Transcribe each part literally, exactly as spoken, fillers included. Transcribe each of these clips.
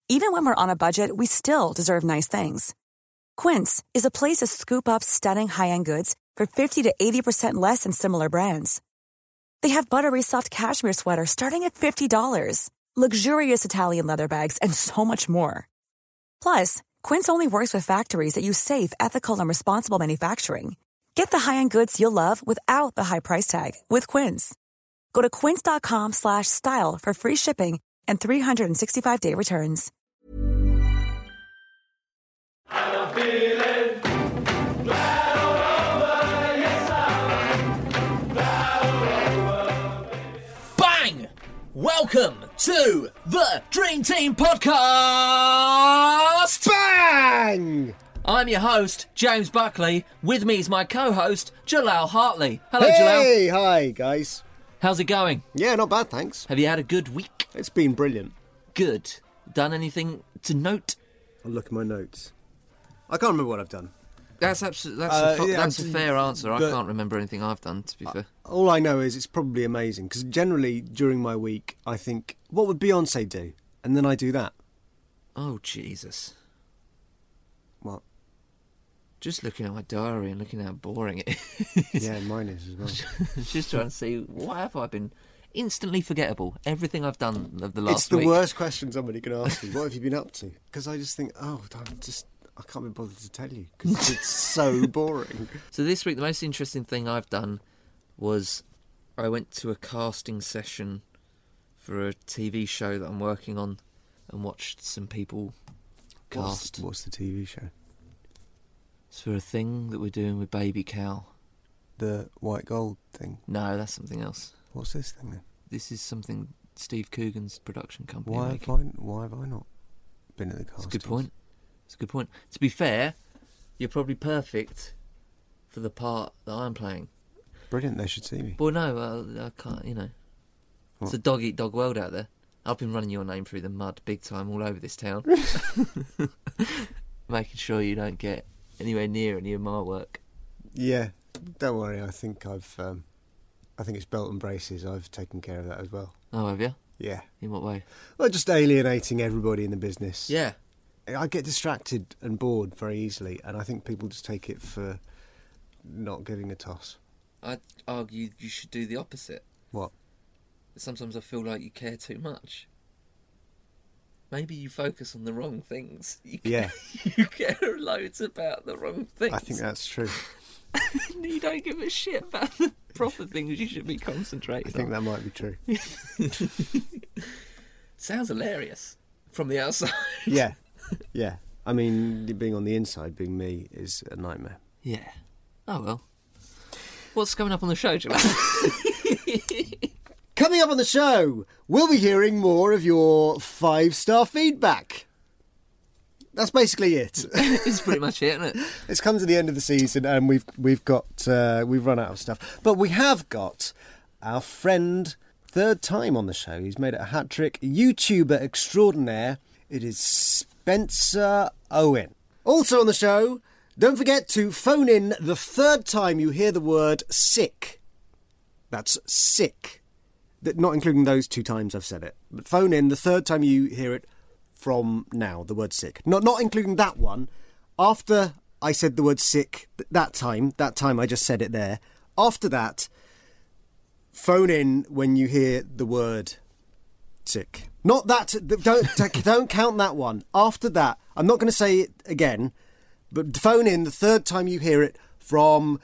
Even when we're on a budget, we still deserve nice things. Quince is a place to scoop up stunning high-end goods for fifty to eighty percent less than similar brands. They have buttery soft cashmere sweaters starting at fifty dollars, luxurious Italian leather bags, and so much more. Plus, Quince only works with factories that use safe, ethical, and responsible manufacturing. Get the high-end goods you'll love without the high price tag with Quince. Go to quince.com slash style for free shipping and three sixty-five day returns. I'm feeling glad all over, yes I'm glad all over. Bang! Welcome to the Dream Team Podcast! Bang! I'm your host, James Buckley. With me is my co-host, Jalal Hartley. Hello, Hey, Jalal. hi guys. How's it going? Yeah, not bad, thanks. Have you had a good week? It's been brilliant. Good. Done anything to note? I'll look at my notes. I can't remember what I've done. That's absolutely that's, Uh, a, fu- yeah, that's a I'm- fair answer. I but- can't remember anything I've done, to be fair. All I know is it's probably amazing, because generally during my week I think, what would Beyonce do? And then I do that. Oh, Jesus. What? Just looking at my diary and looking at how boring it is. Yeah, mine is as well. Just trying to see, what have I been... Instantly forgettable. Everything I've done of the last It's the week. worst question somebody can ask me. What have you been up to? Because I just think, oh, I'm just... I can't be bothered to tell you, because it's so boring. So this week, the most interesting thing I've done was I went to a casting session for a T V show that I'm working on and watched some people cast. What's, what's the T V show? It's for a thing that we're doing with Baby Cal. The White Gold thing? No, that's something else. What's this thing then? This is something Steve Coogan's production company Why are have, making. I, why have I not been at the That's castings? a good point. It's a good point. To be fair, you're probably perfect for the part that I'm playing. Brilliant, they should see me. Well, no, uh, I can't, you know. What? It's a dog-eat-dog world out there. I've been running your name through the mud big time all over this town. Making sure you don't get anywhere near any of my work. Yeah, don't worry, I think I've... Um, I think it's belt and braces. I've taken care of that as well. Oh, have you? Yeah. In what way? Well, just alienating everybody in the business. Yeah. I get distracted and bored very easily, and I think people just take it for not giving a toss. I'd argue you should do the opposite. What? Sometimes I feel like you care too much. Maybe you focus on the wrong things. You care, Yeah. You care loads about the wrong things. I think that's true. You don't give a shit about the proper things you should be concentrating I think on. that might be true. Sounds hilarious from the outside. Yeah. Yeah. I mean, being on the inside, being me, is a nightmare. Yeah. Oh, well. What's coming up on the show, Joel? Coming up on the show, we'll be hearing more of your five-star feedback. That's basically it. It's pretty much it, isn't it? It's come to the end of the season, and we've we've got uh, we've run out of stuff. But we have got our friend, third time on the show. He's made it a hat trick. YouTuber extraordinaire. It is Spencer Owen. Also on the show, don't forget to phone in the third time you hear the word sick. That's sick. That not including those two times I've said it. But phone in the third time you hear it from now, the word sick. Not not including that one. After I said the word sick th- that time, that time I just said it there. After that, phone in when you hear the word sick. Not that, don't don't count that one. After that, I'm not going to say it again, but phone in the third time you hear it from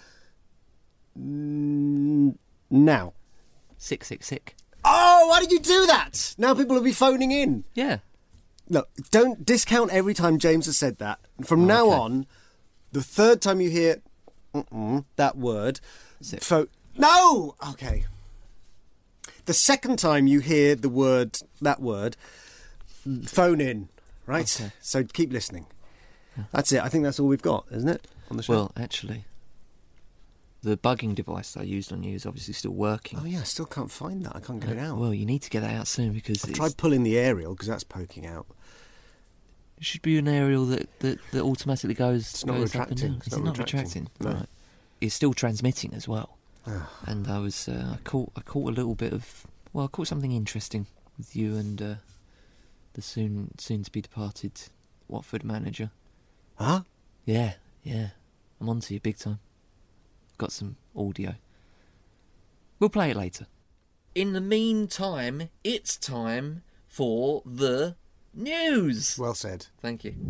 mm, now. Sick, sick, sick. Oh, why did you do that? Now people will be phoning in. Yeah. Look, don't discount every time James has said that. From now okay. on, the third time you hear mm-mm, that word, Sick. pho- no, okay. The second time you hear the word, that word, phone in, right? Okay. So keep listening. That's it. I think that's all we've got, isn't it, on the show? Well, actually, the bugging device that I used on you is obviously still working. Oh yeah, I still can't find that. I can't get it out. Well, you need to get that out soon because I've it's, tried pulling the aerial because that's poking out. it should be an aerial that, that, that automatically goes. It's not goes up and retracting. down. It's Is not it not retracting. retracting? No. Right. It's still transmitting as well. Ah. And I was uh, I caught I caught a little bit of well I caught something interesting with you and uh, the soon soon to be departed Watford manager. Huh? Yeah, yeah. I'm on to you big time. Got some audio. We'll play it later. In the meantime, it's time for the news. Well said. Thank you.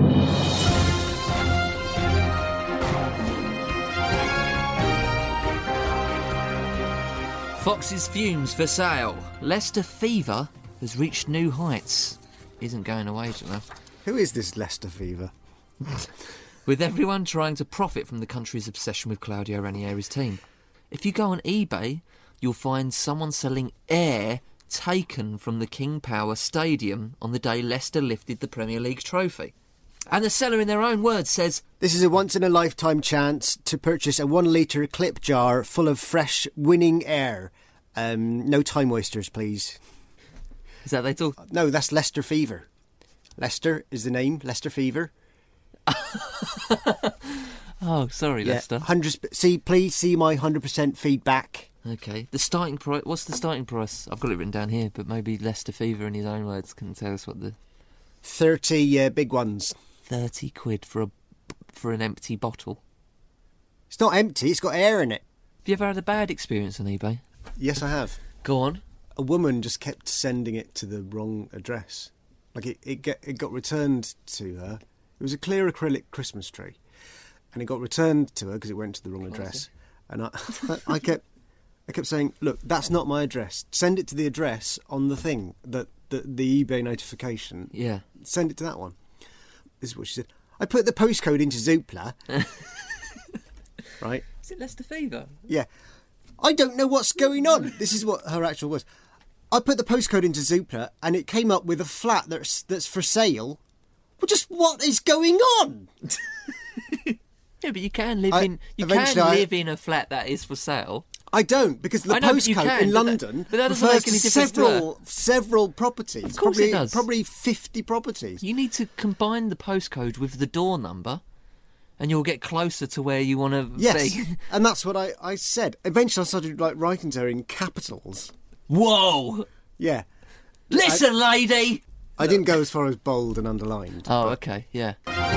Fox's fumes for sale. Leicester fever has reached new heights. Isn't going away, do you know? Who is this Leicester fever? With everyone trying to profit from the country's obsession with Claudio Ranieri's team. If you go on eBay, you'll find someone selling air taken from the King Power Stadium on the day Leicester lifted the Premier League trophy. And the seller, in their own words, says, "This is a once-in-a-lifetime chance to purchase a one-litre clip jar full of fresh, winning air. Um, no time wasters, please." Is that they talk? No, that's Leicester fever. Leicester is the name, Leicester fever. Oh, sorry, Yeah, Leicester. hundreds. See, please see my one hundred percent feedback. Okay. The starting price. What's the starting price? I've got it written down here, but maybe Leicester fever, in his own words, can tell us what the thirty uh, big ones. thirty quid for a for an empty bottle. It's not empty, it's got air in it. Have you ever had a bad experience on eBay? Yes, I have. Go on. A woman just kept sending it to the wrong address. Like, it, it, get, it got returned to her. It was a clear acrylic Christmas tree. And it got returned to her because it went to the wrong address. And I, I kept I kept saying, look, that's not my address. Send it to the address on the thing, that the, the eBay notification. Yeah. Send it to that one. This is what she said. I put the postcode into Zoopla. Right? Is it Leicester fever? Yeah. I don't know what's going on. This is what her actual was. I put the postcode into Zoopla and it came up with a flat that's that's for sale. Well, just what is going on? Yeah, but you can live I- in you can eventually I- live in a flat that is for sale. I don't, because the I know, but you postcode can, in but that- London but that doesn't refers make any to difference to several several properties. Of course probably, it does. Probably fifty properties. You need to combine the postcode with the door number, and you'll get closer to where you want to Yes, be. and that's what I, I said. Eventually, I started like writing to her in capitals. Whoa! Yeah, Listen, lady. I didn't go as far as bold and underlined. Oh, okay, yeah.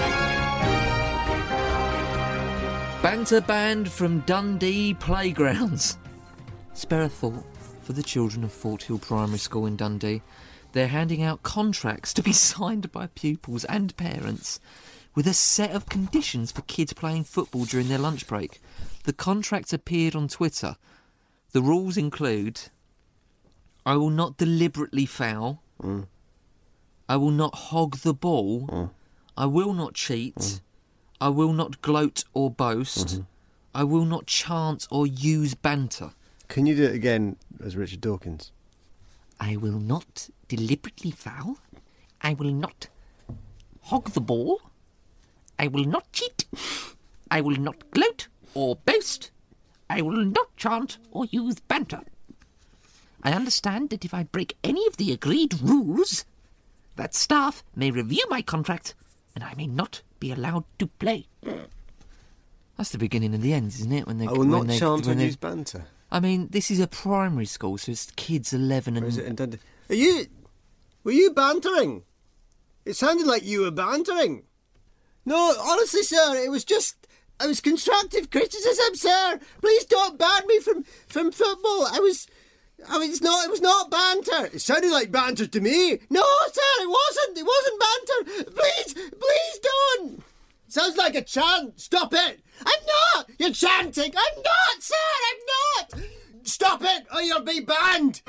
Banter banned from Dundee playgrounds. Spare a thought for the children of Fort Hill Primary School in Dundee. They're handing out contracts to be signed by pupils and parents with a set of conditions for kids playing football during their lunch break. The contracts appeared on Twitter. The rules include: I will not deliberately foul. Mm. I will not hog the ball. Mm. I will not cheat. Mm. I will not gloat or boast. Mm-hmm. I will not chant or use banter. Can you do it again as Richard Dawkins? I will not deliberately foul. I will not hog the ball. I will not cheat. I will not gloat or boast. I will not chant or use banter. I understand that if I break any of the agreed rules, that staff may review my contract and I may not be allowed to play. That's the beginning and the end, isn't it? When they, I will when not they, chant or when they- use banter. I mean, this is a primary school, so it's kids eleven and... Or is it intended? Are you? Were you bantering? It sounded like you were bantering. No, honestly, sir, it was just. It was constructive criticism, sir. Please don't ban me from from football. I was. I mean, it's not. It was not banter. It sounded like banter to me. No, sir, it wasn't. It wasn't banter. Please, please don't. Sounds like a chant. Stop it. I'm not. You're chanting. I'm not, sir. I'm not. Stop it, or you'll be banned.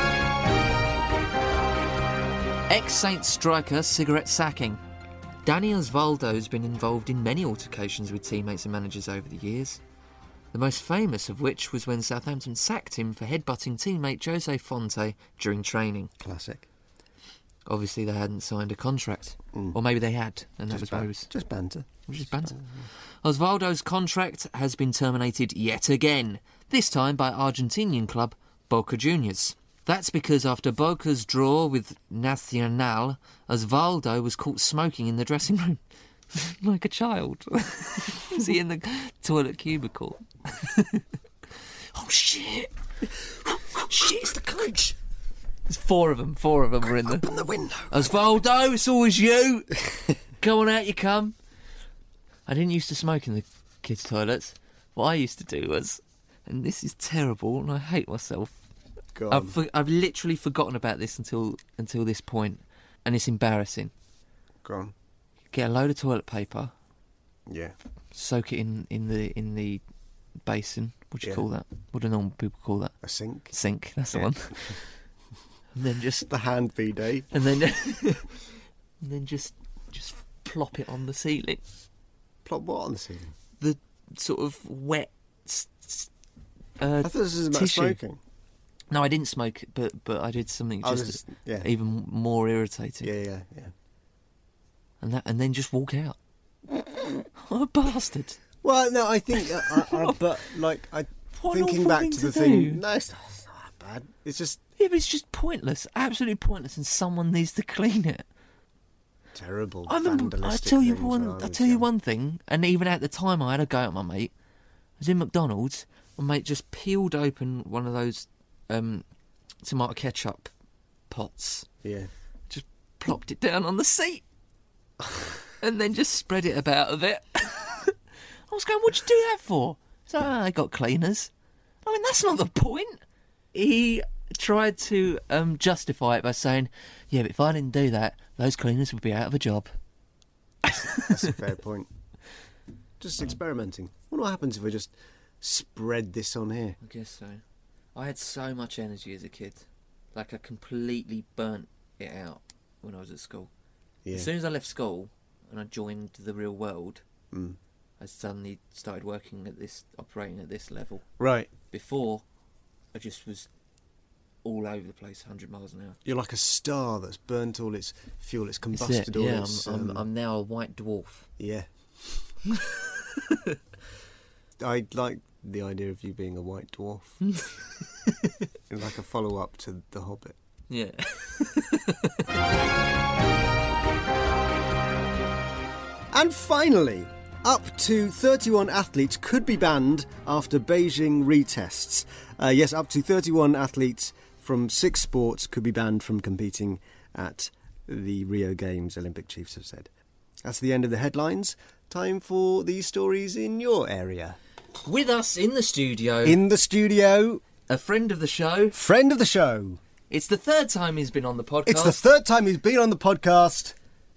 Ex-Saint striker cigarette sacking. Danny Osvaldo has been involved in many altercations with teammates and managers over the years. The most famous of which was when Southampton sacked him for headbutting teammate Jose Fonte during training. Classic. Obviously, they hadn't signed a contract. Mm. Or maybe they had, and that Just was why ban- it was... Just banter. It was just banter. Osvaldo's contract has been terminated yet again, this time by Argentinian club Boca Juniors. That's because after Boca's draw with Nacional, Osvaldo was caught smoking in the dressing room. Like a child. Was he in the toilet cubicle? Oh, shit. Shit, it's the coach. There's four of them. Four of them were in the. Open the window. Osvaldo, it's always you. Come on out, you come. I didn't used to smoke in the kids' toilets. What I used to do was, and this is terrible, and I hate myself. Go on. I've for, I've literally forgotten about this until until this point, and it's embarrassing. Go on. Get a load of toilet paper, Yeah. soak it in, in the in the basin. What do you Yeah. call that? What do normal people call that? A sink. Sink. That's the Yeah. one. And then just The hand bidet. and then and then just just plop it on the ceiling. Plop what on the ceiling? The sort of wet. s- s- Uh, I thought this was about tissue. smoking. No, I didn't smoke, but but I did something Oh, just this is- yeah. even more irritating. Yeah, yeah, yeah. And that, and then just walk out. What a bastard! Well, no, I think, uh, I, I, but like, I What an thinking awful back thing to to the do. thing. No, it's not, it's not that bad. It's just Yeah, but it's just pointless, absolutely pointless, and someone needs to clean it. terrible. I remember. I vandalistic tell you things when one. I was tell you young. one thing, and even at the time, I had a go at my mate. I was in McDonald's. My mate just peeled open one of those um, tomato ketchup pots, Yeah. just plopped it down on the seat, and then just spread it about a bit. I was going, "What'd you do that for?" So oh, I got cleaners. I mean, that's not the point. He tried to um, justify it by saying, "Yeah, but if I didn't do that, those cleaners would be out of a job." That's a fair point. Just experimenting. What happens if we just spread this on here? I guess so. I had so much energy as a kid. Like, I completely burnt it out when I was at school. Yeah. As soon as I left school and I joined the real world, Mm. I suddenly started working at this, operating at this level. Right. Before, I just was all over the place, one hundred miles an hour. You're like a star that's burnt all its fuel, it's That's combusted it. all Yeah, its... I'm, I'm, um, I'm now a white dwarf. Yeah. I like the idea of you being a white dwarf. Like a follow-up to The Hobbit. Yeah. And finally, up to thirty-one athletes could be banned after Beijing retests. Uh, yes, up to thirty-one athletes from six sports could be banned from competing at the Rio Games, Olympic chiefs have said. That's the end of the headlines. Time for these stories in your area. With us in the studio, In the studio, a friend of the show. friend of the show. It's the third time he's been on the podcast. It's the third time he's been on the podcast.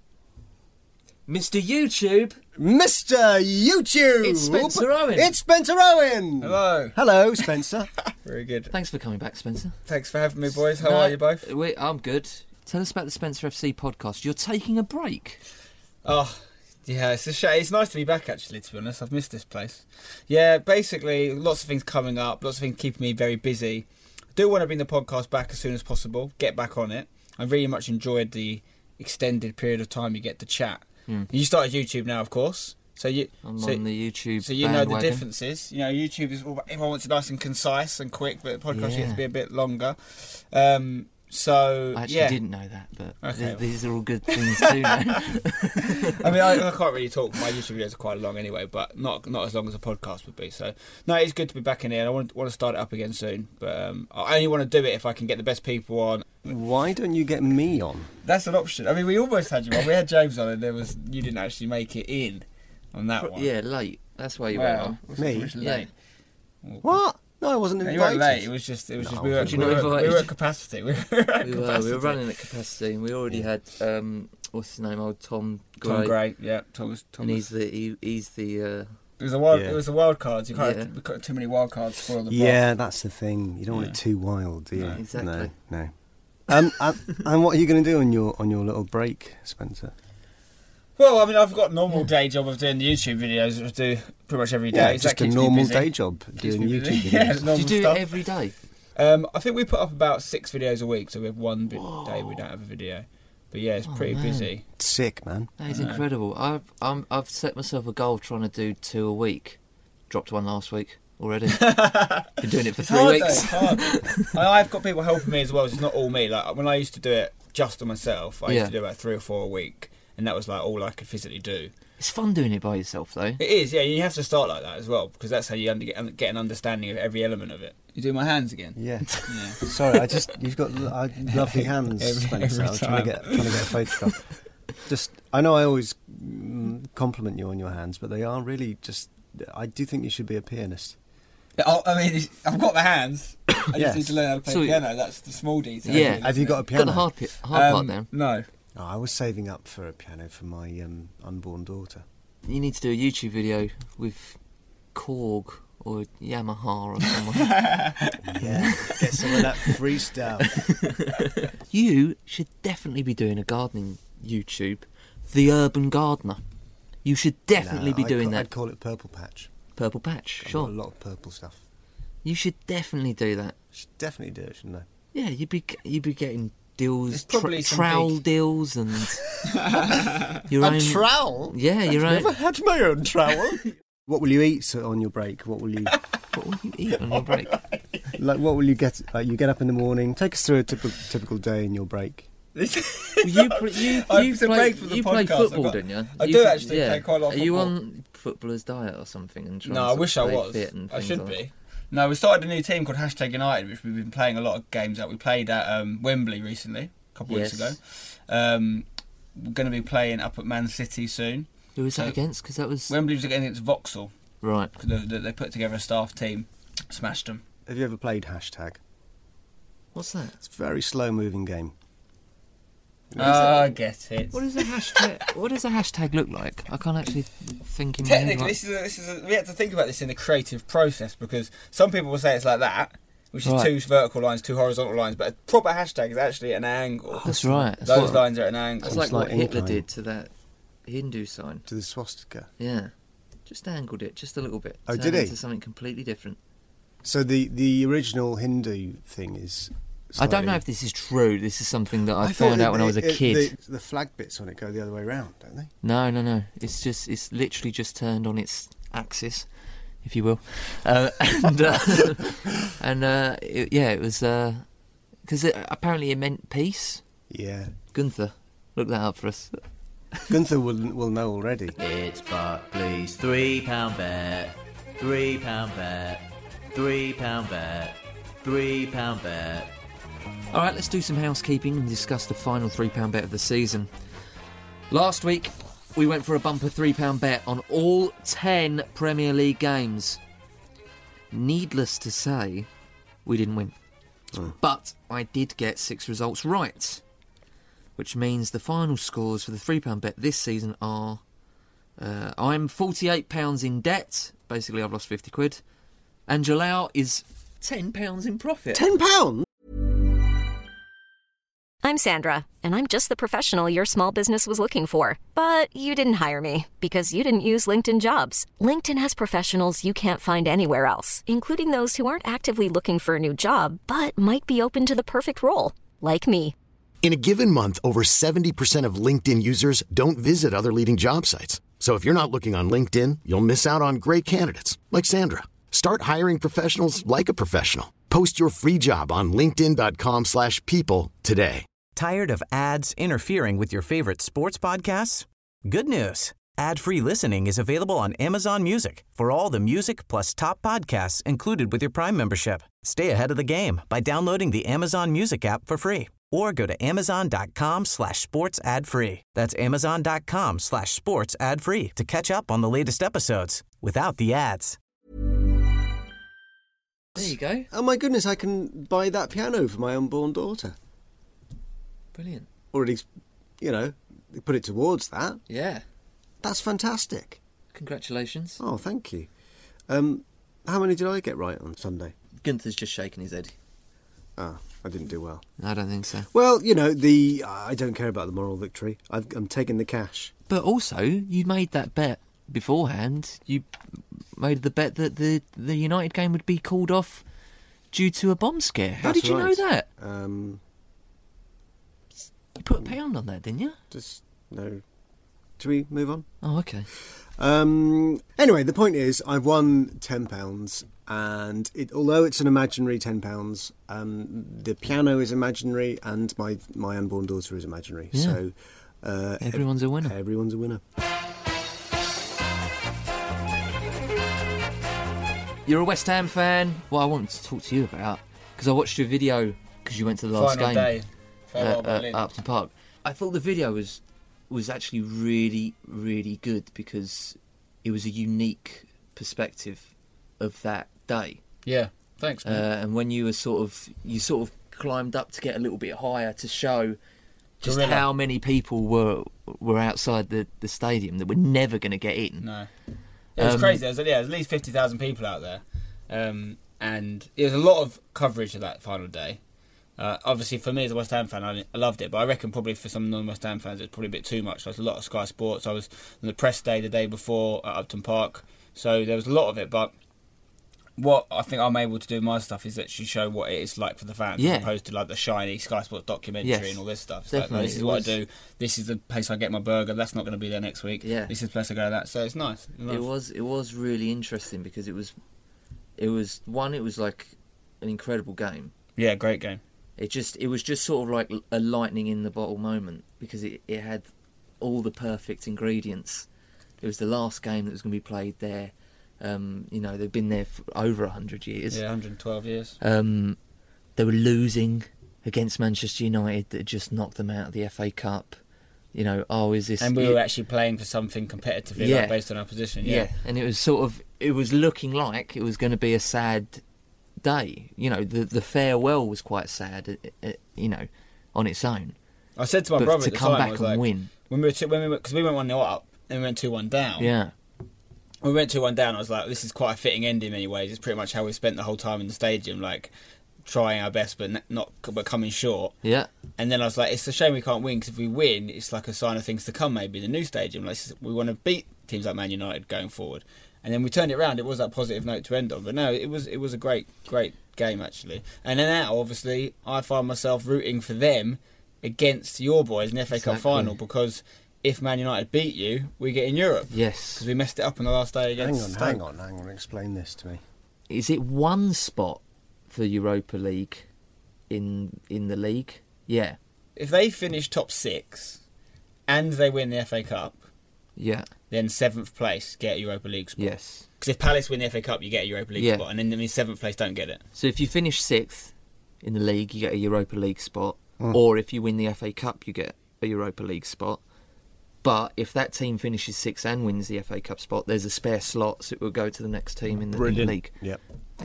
Mister YouTube. Mister YouTube! It's Spencer Owen. It's Spencer Owen! Hello. Hello, Spencer. Very good. Thanks for coming back, Spencer. Thanks for having me, boys. How No, are you both? We, I'm good. Tell us about the Spencer F C podcast. You're taking a break. Oh, yeah, it's a shame. It's nice to be back, actually, to be honest. I've missed this place. Yeah, basically, lots of things coming up, lots of things keeping me very busy. I do want to bring the podcast back as soon as possible, get back on it. I really much enjoyed the extended period of time you get to chat. Hmm. You started YouTube now, of course. So you, I'm so, on the YouTube so you know the bandwagon. differences. You know, YouTube is everyone wants it nice and concise and quick, but the podcast Yeah. gets to be a bit longer. Um, so I actually yeah. didn't know that, but Okay. th- these are all good things too now. I mean, I, I can't really talk. My YouTube videos are quite long anyway, but not not as long as a podcast would be. So, no, it's good to be back in here. And I want want to start it up again soon, but um, I only want to do it if I can get the best people on. Why don't you get me on? That's an option. I mean, we almost had you on. We had James on, and there was you didn't actually make it in on that one. Yeah, late. That's why you went Well, on. it was- Me? it was Yeah. late. What? No, I wasn't No, you invited. weren't late. It was just, it was No, just we were, was we, you not were, we invited? were at capacity. We were, at We were, capacity. we were running at capacity, and we already had um, what's his name? Old Tom Gray. Tom Gray, yeah, Thomas. Thomas. And he's the he, he's the. Uh, It was a wild. Yeah. It was the wild cards. You can't Yeah. have we've got too many wild cards to spoil the Yeah, that's the thing. You don't want Yeah. it too wild, do you? No. Exactly. No, no. Um, and, and what are you going to do on your on your little break, Spencer? Well, I mean, I've got a normal day job of doing the YouTube videos, which I do pretty much every day. Yeah, So that just a keeps me normal busy. day job Keeps doing me YouTube busy. videos. Yeah, do normal you do stuff. it every day? Um, I think we put up about six videos a week, so we have one vi- day we don't have a video. But yeah, it's Oh, pretty man. busy. Sick, man. That is I know. incredible. I've I'm, I've set myself a goal of trying to do two a week. Dropped one last week already. Been doing it for It's three hard, weeks. Though, it's hard. I, I've got people helping me as well. So it's not all me. Like when I used to do it just on myself, I Yeah. used to do about three or four a week, and that was like all I could physically do. It's fun doing it by yourself, though. It is, yeah. You have to start like that as well because that's how you under- get, get an understanding of every element of it. You do my hands again? Yeah. Yeah. Sorry, I just you've got uh, lovely hands, Every- Spencer. every I was trying to time. get trying to get a photograph. Just, I know I always mm, compliment you on your hands, but they are really just. I do think you should be a pianist. Oh, I mean, I've got the hands. I Yes. just need to learn how to play So- piano. That's the small detail. Yeah. really, Have you isn't got a it? piano? Got the hard, pi- hard part Um, down. No. Oh, I was saving up for a piano for my um, unborn daughter. You need to do a YouTube video with Korg or Yamaha or someone. Yeah, get some of that free stuff. You should definitely be doing a gardening YouTube, The Urban Gardener. You should definitely No, be I'd doing ca- that. I'd call it Purple Patch. Purple Patch, I've sure. got a lot of purple stuff. You should definitely do that. Should definitely do it, shouldn't I? Yeah, you'd be you'd be getting deals, There's tra- probably some trowel big- deals and your own trowel? Yeah, your own. Never had my own trowel. What will you eat so- on your break? What will you What will you eat on your break? like? What will you get? Like, you get up in the morning. Take us through a typical typical day in your break. you pl- you, I you have to play, break for the you play podcast. football, I've got- didn't you? I You do play- actually play quite a lot of Are you football. on footballer's diet or something? And trying No, to I sort of wish I stay was. fit and I things should like that? be. No, we started a new team called Hashtag United, which we've been playing a lot of games at. We played at um, Wembley recently, a couple of Yes. weeks ago. Um, we're going to be playing up at Man City soon. Who was that So- against? Because that was Wembley was against Vauxhall. right. 'Cause They, they, they put together a staff team, smashed them. Have you ever played hashtag? What's that? It's a very slow moving game. Ah, I get it. What does a hashtag? What does a hashtag look like? I can't actually think in my head, Technically, like- this is, a, this is a, we had to think about this in the creative process because some people will say it's like that, which is Right. two vertical lines, two horizontal lines, but a proper hashtag is actually an angle. That's right. That's Those what- lines are at an angle. That's like It's what like Hitler incline. did to that Hindu sign. To the swastika. Yeah, just angled it just a little bit. Oh, Turned did he? Into something completely different. So the the original Hindu thing is. I don't know slightly- if this is true. This is something that I, I thought found it- out when I was a it- kid. The, the flag bits on it go the other way round, don't they? No, no, no. It's just it's literally just turned on its axis, if you will, uh, and uh, and uh, it, yeah, it was because it, apparently it meant peace. Yeah. Gunther, look that up for us. Gunther will will know already. It's Barclays three pound bet, three pound bet, three pound bet, three pound bet. All right, let's do some housekeeping and discuss the final three pound bet of the season. Last week, we went for a bumper three pound bet on all ten Premier League games. Needless to say, we didn't win. But I did get six results right, which means the final scores for the three pound bet this season are... Uh, I'm forty-eight pounds in debt. Basically, I've lost fifty quid. And Jalal is ten pounds in profit. Ten pounds. I'm Sandra, and I'm just the professional your small business was looking for. But you didn't hire me because you didn't use LinkedIn Jobs. LinkedIn has professionals you can't find anywhere else, including those who aren't actively looking for a new job, but might be open to the perfect role, like me. In a given month, over seventy percent of LinkedIn users don't visit other leading job sites. So if you're not looking on LinkedIn, you'll miss out on great candidates like Sandra. Start hiring professionals like a professional. Post your free job on linkedin dot com slash people today. Tired of ads interfering with your favorite sports podcasts? Good news. Ad-free listening is available on Amazon Music for all the music plus top podcasts included with your Prime membership. Stay ahead of the game by downloading the Amazon Music app for free or go to amazon dot com slash sports ad free. That's amazon dot com slash sports ad free to catch up on the latest episodes without the ads. There you go. Oh my goodness! I can buy that piano for my unborn daughter. Brilliant. Or at least, you know, put it towards that. Yeah. That's fantastic. Congratulations. Oh, thank you. Um, how many did I get right on Sunday? Gunther's just shaking his head. Ah, I didn't do well. I don't think so. Well, you know, the I don't care about the moral victory. I've, I'm taking the cash. But also, you made that bet beforehand. You made the bet that the, the United game would be called off due to a bomb scare. How That's did you right. know that? Um, You put a pound on that, didn't you? just no. Should we move on? Oh, okay. Um, anyway, the point is, I've won ten pounds, and it, although it's an imaginary ten pounds, um, the piano is imaginary, and my my unborn daughter is imaginary. Yeah. So uh, Everyone's a winner. Everyone's a winner. You're a West Ham fan. Well, I wanted to talk to you about, because I watched your video because you went to the last Final game day. Farewell, uh, uh, Berlin. at Upton Park. I thought the video was was actually really, really good because it was a unique perspective of that day. Yeah, thanks, Uh, man. and when you were sort of, you sort of climbed up to get a little bit higher to show just Gorilla. how many people were were outside the, the stadium that were never going to get in. No. It was Um, crazy. There was, yeah, there was at least fifty thousand people out there. Um, and there was a lot of coverage of that final day. Uh, obviously, for me as a West Ham fan, I, I loved it. But I reckon probably for some non-West Ham fans, it's probably a bit too much. There was a lot of Sky Sports. I was on the press day the day before at Upton Park. So there was a lot of it. But what I think I'm able to do in my stuff is actually show what it is like for the fans, Yeah. as opposed to like the shiny Sky Sports documentary Yes, and all this stuff. It's like, no, definitely. this is It what was- I do. This is the place I get my burger. That's not going to be there next week. Yeah. This is the place I go to that. So it's nice. It's nice. It was it was really interesting because it was it was one it was like an incredible game. Yeah, great game. It just it was just sort of like a lightning in the bottle moment because it, it had all the perfect ingredients. It was the last game that was going to be played there. Um, you know, they've been there for over a hundred years. Yeah, one hundred twelve years. Um, they were losing against Manchester United that had just knocked them out of the F A Cup. You know, oh, is this? And we it- were actually playing for something competitively, Yeah. like, based on our position. yeah. Yeah. and it was sort of it was looking like it was going to be a sad day. You know, the the farewell was quite sad. uh, uh, You know, on its own. I said to my But brother to at the come time, I back was and like, win. when we were, t- when we were, because we went one nil up and we went two one down. Yeah, When we went two one down, I was like, this is quite a fitting end in many ways. It's pretty much how we spent the whole time in the stadium, like trying our best, but n- not, but coming short. yeah, And then I was like, it's a shame we can't win, because if we win, it's like a sign of things to come. Maybe in the new stadium, like we want to beat teams like Man United going forward. And then we turned it around. It was that positive note to end on, but no, it was it was a great great game actually. And then now, obviously, I find myself rooting for them against your boys in the F A Cup Exactly. final, because if Man United beat you, we get in Europe. yes. Because we messed it up on the last day Hang against on, Stoke. hang on, hang on. Explain this to me. Is it one spot for Europa League in in the league? Yeah, If they finish top six and they win the F A Cup, yeah, then seventh place get a Europa League spot. yes. Because if Palace win the F A Cup, you get a Europa League Yeah. spot, and then the seventh place don't get it. So if you finish sixth in the league, you get a Europa League spot, or if you win the F A Cup, you get a Europa League spot. But if that team finishes sixth and wins the F A Cup spot, there's a spare slot, so it will go to the next team in the, in the league. Yep.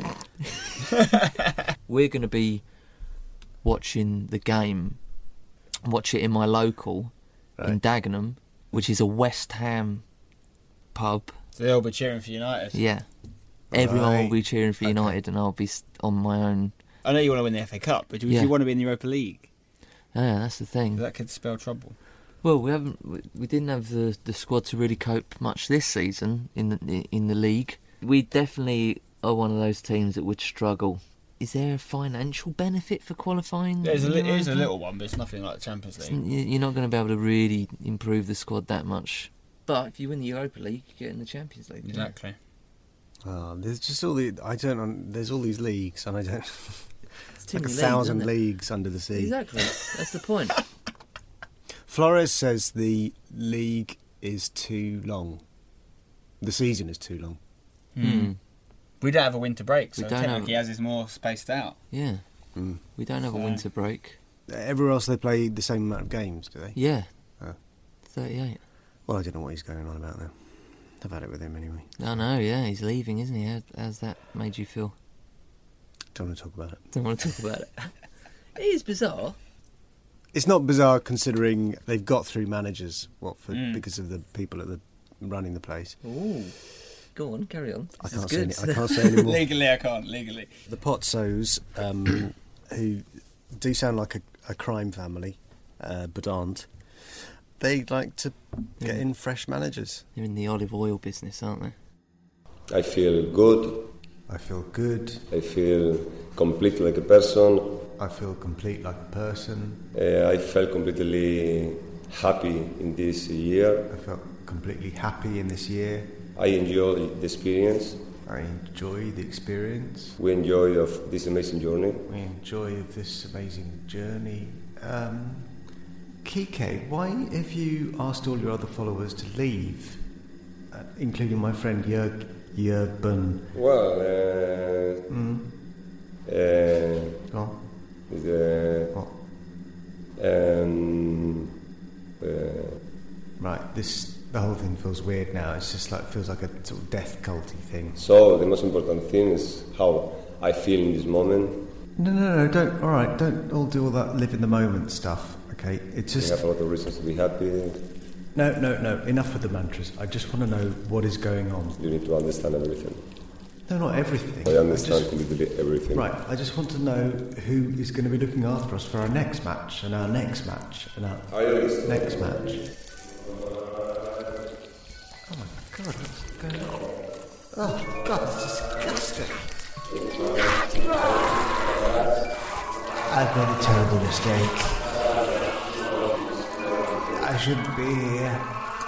We're going to be watching the game, watch it in my local in Right. Dagenham, which is a West Ham pub. So they'll be cheering for United. Yeah. Everyone will Right. be cheering for Okay. United, and I'll be s- on my own. I know you want to win the F A Cup, but do Yeah. you want to be in the Europa League? Yeah, that's the thing. That could spell trouble. Well, we haven't. we- We didn't have the, the squad to really cope much this season in the in the league. We definitely are one of those teams that would struggle. Is there a financial benefit for qualifying? There's a, li- in there is a Europa? little one, but it's nothing like the Champions It's- League. you- You're not going to be able to really improve the squad that much. But if you win the Europa League, you get in the Champions League. don't you? Exactly. Oh, there's just all the I don't. un- There's all these leagues, and I don't. It's too like a many leagues, thousand isn't it? leagues under the sea. Exactly. That's the point. Flores says the league is too long. The season is too long. Hmm. We don't have a winter break, We so don't have- technically ours is more spaced out. Yeah. Mm. We don't have a So- winter break. Everywhere else they play the same amount of games, do they? Yeah. Oh. thirty-eight. Well, I don't know what he's going on about now. I've had it with him anyway. I know, yeah, he's leaving, isn't he? How, how's that made you feel? Don't want to talk about it. Don't want to talk about it. It is bizarre. It's not bizarre considering they've got through managers. What for? Mm. Because of the people at the running the place. Ooh. Go on, carry on. I This can't is say. good. Any, I can't say anymore. Legally, I can't. Legally. The Potsos, um, who do sound like a, a crime family, uh, but aren't. They like to get Yeah. in fresh managers. They're in the olive oil business, aren't they? I feel good. I feel good. I feel complete like a person. I feel complete like a person. Uh, I felt completely happy in this year. I felt completely happy in this year. I enjoy the experience. I enjoy the experience. We enjoy of this amazing journey. We enjoy this amazing journey. Um, Kike, why have you asked all your other followers to leave, uh, including my friend Jörg urban. Well, uh, Mm. uh, Go on. the, What? um, uh, Right, this the whole thing feels weird now. It's just like feels like a sort of death culty thing. so the most important thing is how I feel in this moment. No, no, no, don't. All right, don't all do all that live in the moment stuff. Okay, it's We just have a lot of reasons to be happy. no, no, no. Enough with the mantras. I just want to know what is going on. You need to understand everything. No, not everything. I understand just- completely everything. Right, I just want to know who is going to be looking after us for our next match and our next match and our I understand. next match. Oh my God, what's going on? Oh God, it's disgusting. I've made a terrible mistake. I shouldn't be here.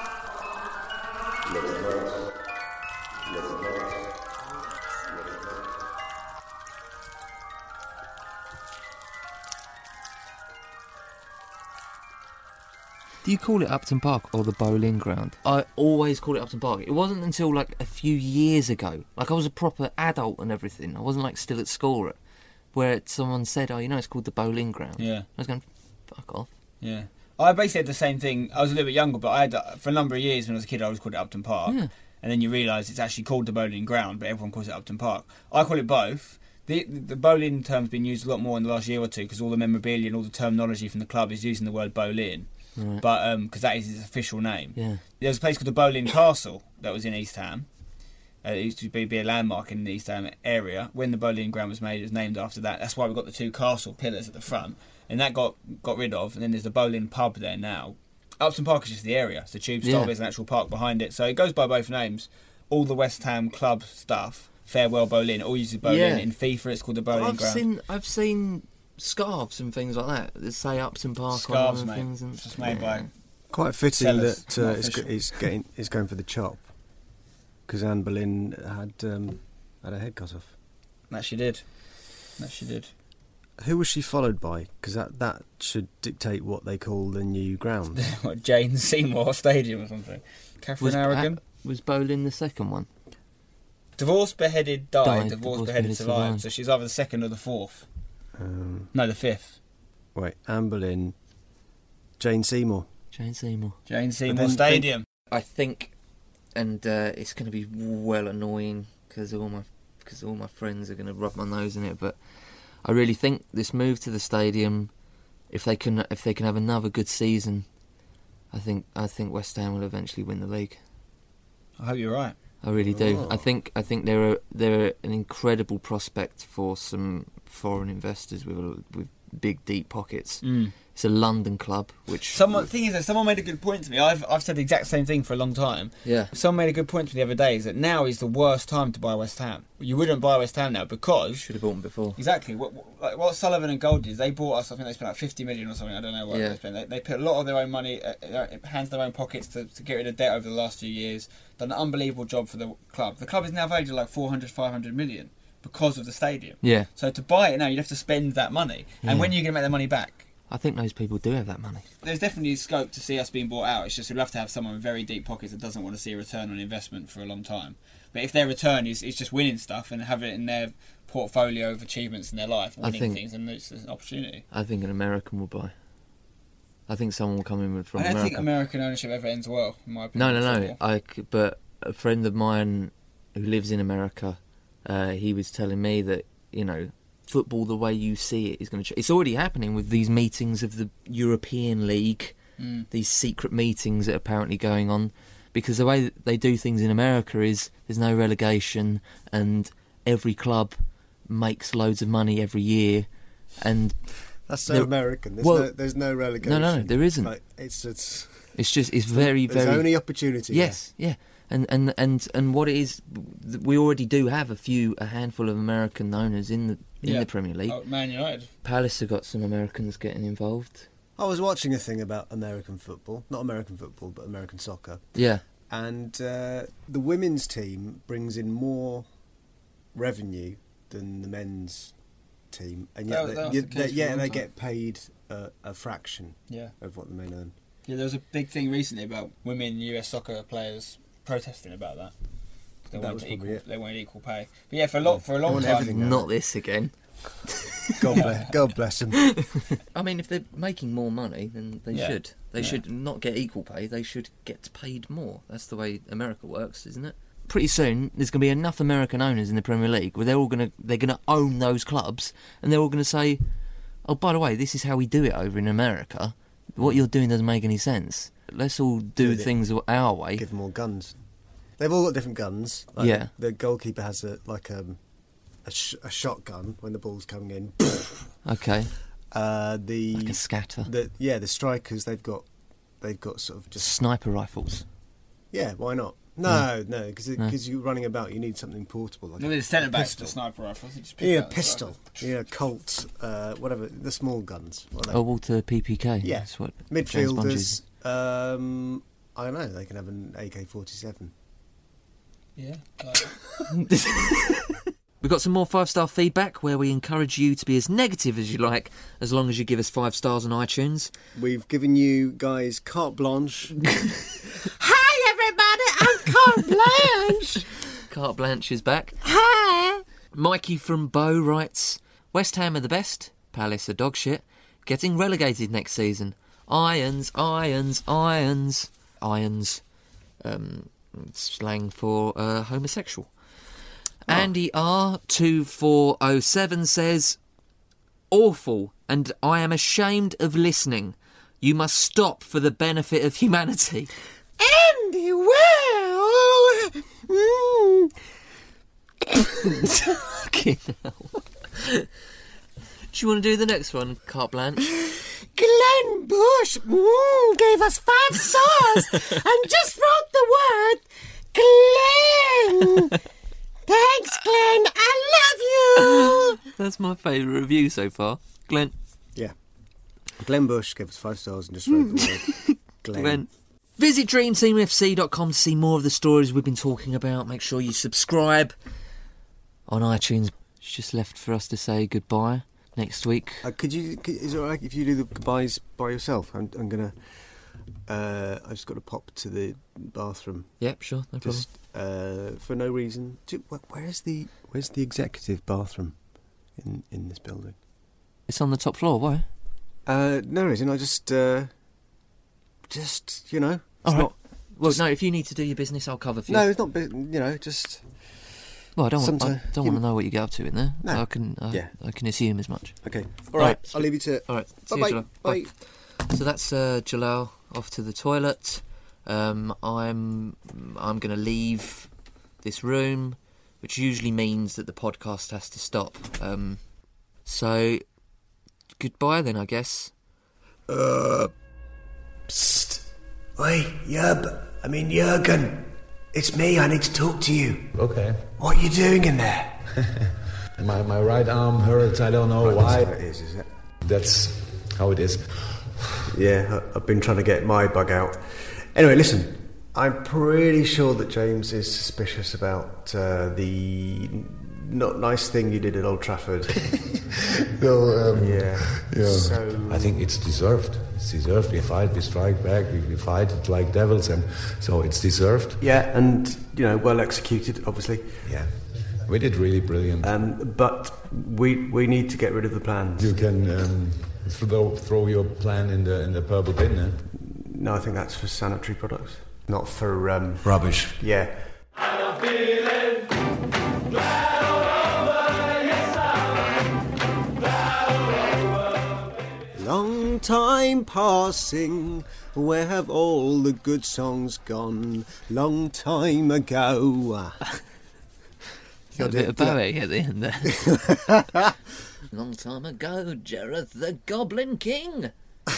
Do you call it Upton Park or the Bowling Ground? I always call it Upton Park. It wasn't until like a few years ago, like I was a proper adult and everything. I wasn't like still at school, where someone said, "Oh, you know, it's called the Bowling Ground." Yeah. I was going, "Fuck off." Yeah. I basically had the same thing. I was a little bit younger, but I had, for a number of years when I was a kid, I always called it Upton Park. Yeah. And then you realise it's actually called the Bowling Ground, but everyone calls it Upton Park. I call it both. The the bowling term's been used a lot more in the last year or two because all the memorabilia and all the terminology from the club is using the word bowling. Right. But because that is its official name. Yeah. There was a place called the Bowling Castle that was in East Ham. Uh, it used to be, be a landmark in the East Ham area. When the bowling ground was made, it was named after that. That's why we've got the two castle pillars at the front. And that got, got rid of. And then there's the bowling pub there now. Upton Park is just the area. It's a tube stop. Yeah. There's an actual park behind it. So it goes by both names. All the West Ham club stuff, Farewell Bowling, all uses bowling. Yeah. In FIFA, it's called the Bowling I've Ground. seen, I've seen scarves and things like that that say Upton Park Scarves, on mate. them and things. And, It's just made by... Quite fitting Sellers, that uh, not it's, official. go- it's getting it's going for the chop because Anne Boleyn had um, had her head cut off. That she did. That she did. Who was she followed by? Because that, that should dictate what they call the new ground. What, Jane Seymour Stadium or something. Catherine was, Aragon. uh, was Bowling the second one? Divorced, beheaded, died. Died, Divorced, divorced, beheaded, beheaded, survived. survived. So she's either the second or the fourth. Um, No, the fifth. wait, Anne Boleyn, Jane Seymour. Jane Seymour. Jane Seymour then- Stadium. I think, and uh, it's going to be well annoying because all my because all my friends are going to rub my nose in it. But I really think this move to the stadium, if they can if they can have another good season, I think I think West Ham will eventually win the league. I hope you're right. I really do. Oh. I think I think they're a, they're an incredible prospect for some foreign investors with a, with big deep pockets. Mm. It's a London club, which Someone thing is that someone made a good point to me. I've I've said the exact same thing for a long time. yeah. Someone made a good point to me the other day. Is that now is the worst time to buy West Ham. You wouldn't buy West Ham now because Should have bought them before. exactly what what, like what Sullivan and Gold did. They bought us. I think they spent like fifty million or something. I don't know what Yeah. they spent. They, they put a lot of their own money, uh, their hands their own pockets to, to get rid of debt over the last few years. Done an unbelievable job for the club. The club is now valued at like four hundred, five hundred million because of the stadium. Yeah. So to buy it now, you'd have to spend that money. Yeah. And when are you going to make the money back? I think those people do have that money. There's definitely scope to see us being bought out. It's just we'd love to have someone with very deep pockets that doesn't want to see a return on investment for a long time. But if their return is, is just winning stuff and have it in their portfolio of achievements in their life, winning think- things, and it's, it's an opportunity. I think an American will buy. I think someone will come in with from I don't America. think American ownership ever ends well, in my no, opinion. no, in no. football. I c but a friend of mine who lives in America, uh, he was telling me that you know, football the way you see it is going to. Ch- it's already happening with these meetings of the European League, Mm. these secret meetings that are apparently going on, because the way that they do things in America is there's no relegation and every club makes loads of money every year, and That's so There- American. There's, well- no, there's no relegation. no, no, there isn't. Like, it's it's it's just it's very there's very only opportunity. Yes, yeah, and and and and what it is, th- we already do have a few, a handful of American owners in the in Yeah. the Premier League. Oh, Man United. Palace have got some Americans getting involved. I was watching a thing about American football, not American football, but American soccer, Yeah, and uh, the women's team brings in more revenue than the men's team, and yet That- they, that was yet the they- case for a yeah, long they time. get paid a, a fraction Yeah. of what the men earn. Yeah, there was a big thing recently about women U S soccer players protesting about that. They That wanted, was to probably equal, it. they wanted equal pay. But yeah, for a lot for a long want time. everything now. Not this again. God bless, God bless them. I mean, if they're making more money, then they Yeah. should. They Yeah. should not get equal pay. They should get paid more. That's the way America works, isn't it? Pretty soon, there's going to be enough American owners in the Premier League where they're all going to they're going to own those clubs, and they're all going to say, "Oh, by the way, this is how we do it over in America. What you're doing doesn't make any sense. Let's all do With it. things our way." Give them all guns. They've all got different guns. Like Yeah. The goalkeeper has a like um, a, sh- a shotgun when the ball's coming in. Okay. Uh, the Like a scatter. The, yeah, the strikers they've got they've got sort of just Sniper rifles. yeah. Why not? No, no, because No. you're running about. You need something portable. Like No, a the centre backs pistol. the sniper rifles. They just You pick need a out the pistol. rifle. You need a Colt, uh, whatever. The small guns. What are they? Oh, Walter P P K. yeah. That's what James Bond uses. Midfielders. Um, I don't know. They can have an A K forty-seven. Yeah. Like, We've got some more five-star feedback where we encourage you to be as negative as you like, as long as you give us five stars on iTunes. We've given you guys carte blanche. Hi, everybody. I'm Carte Blanche. Carte Blanche is back. Hi. Mikey from Bow writes, West Ham are the best, Palace are dog shit, getting relegated next season. Irons, irons, irons. Irons, um, slang for uh, homosexual. Andy R two four oh seven says, awful, and I am ashamed of listening. You must stop for the benefit of humanity. Andy, well. Mm. Fucking hell. Do you want to do the next one, Carte Blanche? Glenn Bush mm, gave us five stars and just wrote the word Glenn. Thanks, Glenn. I love you. That's my favourite review so far. Glenn. Yeah. Glenn Bush gave us five stars and just wrote the word Glenn. Glenn. Visit dream team f c dot com to see more of the stories we've been talking about. Make sure you subscribe on iTunes. It's just left for us to say goodbye next week. Uh, could you? Could, is it alright if you do the goodbyes by yourself? I'm, I'm gonna. Uh, I've just got to pop to the bathroom. Yep, sure, no problem. Just uh, for no reason. Do, wh- where's the Where's the executive bathroom in in this building? It's on the top floor. Why? Uh, no reason. I just, uh, just you know. It's All right. not. Well, just- no. If you need to do your business, I'll cover for you. No, it's not. bu- You know, just. Well, I don't. Want, I Sometime- don't you- want to know what you get up to in there. No. So I can. Uh, Yeah. I can assume as much. Okay. All All right. right. I'll leave you to it. All right. See Bye you, bye. Jalal. Bye. So that's uh, Jalal off to the toilet. Um, I'm I'm going to leave this room, which usually means that the podcast has to stop. Um, so goodbye then, I guess. Uh, psst. Oi, Yub. I mean, Jurgen. It's me. I need to talk to you. Okay. What are you doing in there? my my right arm hurts. I don't know Right, why. that's how it is, is it? That's how it is. Yeah, I- I've been trying to get my bug out. Anyway, listen. I'm pretty sure that James is suspicious about uh, the not nice thing you did at Old Trafford. Well, um, yeah. yeah. So I think it's deserved. It's deserved. We fight, we strike back, we, we fight it like devils, and so it's deserved. yeah, and you know, well executed, obviously. Yeah, we did really brilliant. Um, but we we need to get rid of the plans. You can um, throw throw your plan in the in the purple bin. Eh? No, I think that's for sanitary products, not for um, Rubbish. yeah. I'm feeling glad all over, yes I'm glad all over. Long time passing, where have all the good songs gone? Long time ago. Got a bit of Did I- Bowie at the end there. Long time ago, Jareth the Goblin King.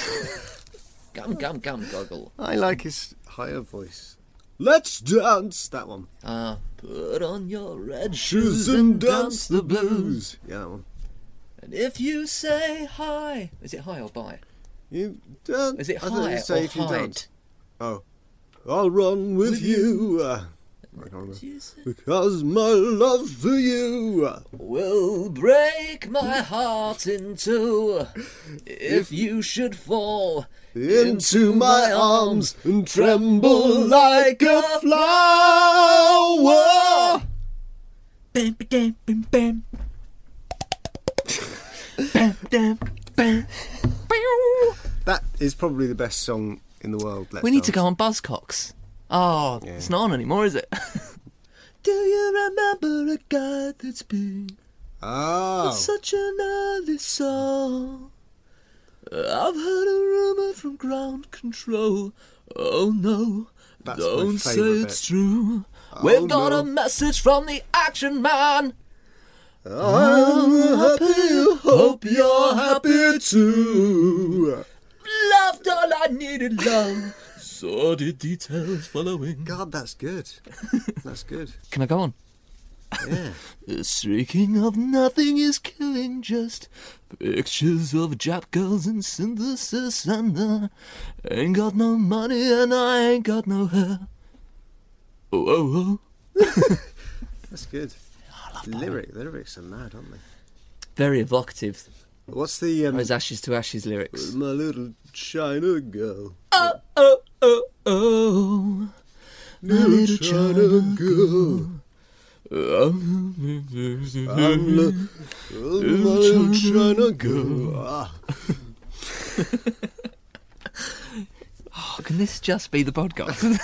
Come, come, come, Goggle. I like his higher voice. Let's dance, that one. Ah, put on your red Shoes shoes and dance the blues. Yeah, that one. And if you say hi, is it hi or bye? You dance. Is it I thought hi you say or if you hide? dance. Oh, I'll run with, With you. Uh, I can't remember. You say- Because my love for you. Will break my heart in two if you should fall Into my arms and tremble like a flower. Bam, bam, bam, bam. Bam, bam, bam. That is probably the best song in the world. Let's We need Dance. to go on Buzzcocks. Oh, Yeah. it's not on anymore, is it? Do you remember a guy that's been Oh. such an early song? I've heard a rumour from ground control. Oh no, That's my don't say favourite it's bit. true. Oh, We've got no. a message from the Action Man. I'm happy, hope you're happy too. Loved all I needed, love. Sordid details following. God, that's good. That's good. Can I go on? Yeah. The streaking of nothing is killing, just pictures of Jap girls in synthesis, and I ain't got no money and I ain't got no hair. Oh, oh, oh. That's good. Lyric, the lyrics are mad, aren't they? Very evocative. What's the um, Those Ashes to Ashes lyrics. my little China girl? Oh, oh, oh, oh. My little China girl. I'm the little China girl. Ah. Oh, can this just be the podcast?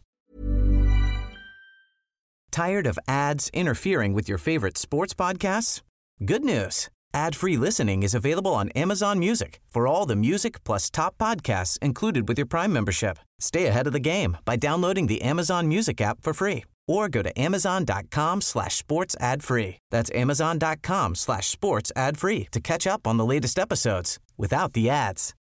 Tired of ads interfering with your favorite sports podcasts? Good news. Ad-free listening is available on Amazon Music for all the music plus top podcasts included with your Prime membership. Stay ahead of the game by downloading the Amazon Music app for free or go to amazon.com slash sports ad free. That's amazon.com slash sports ad free to catch up on the latest episodes without the ads.